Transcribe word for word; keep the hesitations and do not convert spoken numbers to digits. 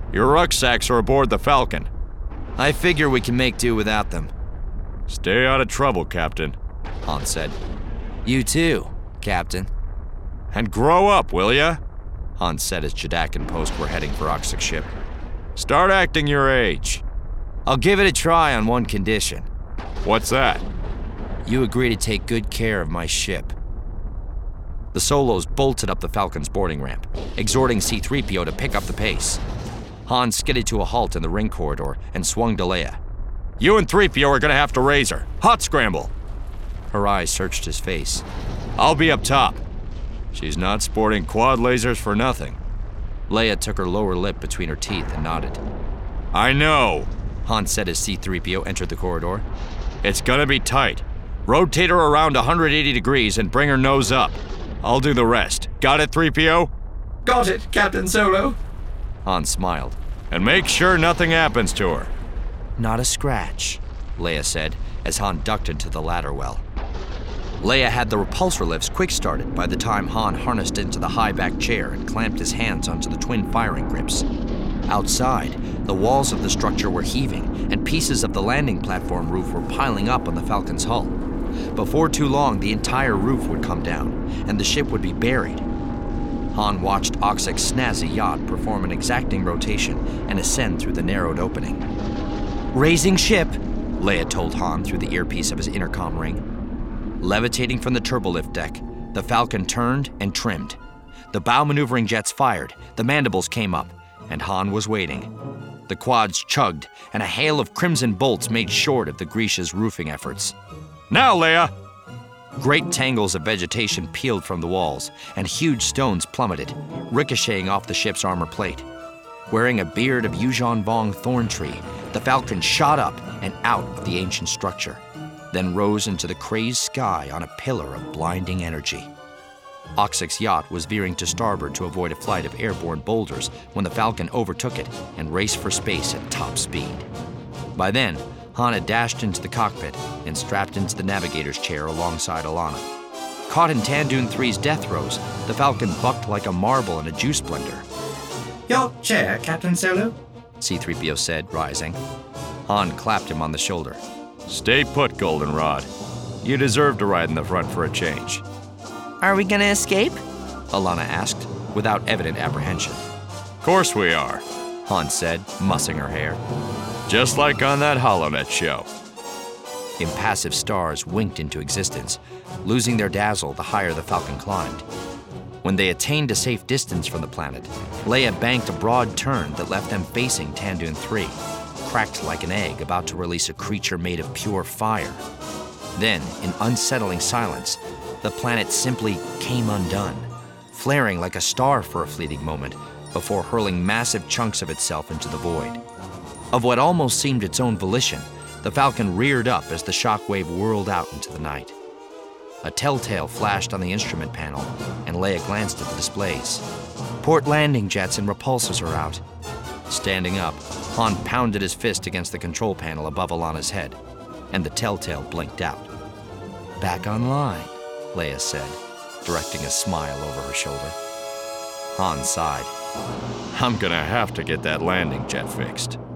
Your rucksacks are aboard the Falcon. I figure we can make do without them. Stay out of trouble, Captain, Han said. You too, Captain. And grow up, will ya? Han said as Jeddak and Post were heading for Oxix's ship. Start acting your age. I'll give it a try on one condition. What's that? You agree to take good care of my ship. The Solos bolted up the Falcon's boarding ramp, exhorting C three P O to pick up the pace. Han skidded to a halt in the ring corridor and swung to Leia. You and three P O are gonna have to raise her. Hot scramble. Her eyes searched his face. I'll be up top. She's not sporting quad lasers for nothing. Leia took her lower lip between her teeth and nodded. I know, Han said as C three P O entered the corridor. It's gonna be tight. Rotate her around one hundred eighty degrees and bring her nose up. I'll do the rest. Got it, three P O? Got it, Captain Solo. Han smiled. And make sure nothing happens to her. Not a scratch, Leia said as Han ducked into the ladder well. Leia had the repulsor lifts quick-started by the time Han harnessed into the high-back chair and clamped his hands onto the twin firing grips. Outside, the walls of the structure were heaving, and pieces of the landing platform roof were piling up on the Falcon's hull. Before too long, the entire roof would come down, and the ship would be buried. Han watched Oxix's snazzy yacht perform an exacting rotation and ascend through the narrowed opening. Raising ship, Leia told Han through the earpiece of his intercom ring. Levitating from the turbolift deck, the Falcon turned and trimmed. The bow maneuvering jets fired, the mandibles came up, and Han was waiting. The quads chugged, and a hail of crimson bolts made short of the Grisha's roofing efforts. Now, Leia! Great tangles of vegetation peeled from the walls, and huge stones plummeted, ricocheting off the ship's armor plate. Wearing a beard of Yuuzhan Vong thorn tree, the Falcon shot up and out of the ancient structure, then rose into the crazed sky on a pillar of blinding energy. Oxix's yacht was veering to starboard to avoid a flight of airborne boulders when the Falcon overtook it and raced for space at top speed. By then, Han had dashed into the cockpit and strapped into the navigator's chair alongside Allana. Caught in Tandoon three's death throes, the Falcon bucked like a marble in a juice blender. Your chair, Captain Solo? C three P O said, rising. Han clapped him on the shoulder. Stay put, Goldenrod. You deserve to ride in the front for a change. Are we gonna escape? Allana asked, without evident apprehension. Course we are, Han said, mussing her hair. Just like on that HoloNet show. Impassive stars winked into existence, losing their dazzle the higher the Falcon climbed. When they attained a safe distance from the planet, Leia banked a broad turn that left them facing Tandoon three, cracked like an egg about to release a creature made of pure fire. Then, in unsettling silence, the planet simply came undone, flaring like a star for a fleeting moment before hurling massive chunks of itself into the void. Of what almost seemed its own volition, the Falcon reared up as the shockwave whirled out into the night. A telltale flashed on the instrument panel, and Leia glanced at the displays. Port landing jets and repulsors are out. Standing up, Han pounded his fist against the control panel above Allana's head, and the telltale blinked out. Back online, Leia said, directing a smile over her shoulder. Han sighed. I'm gonna have to get that landing jet fixed.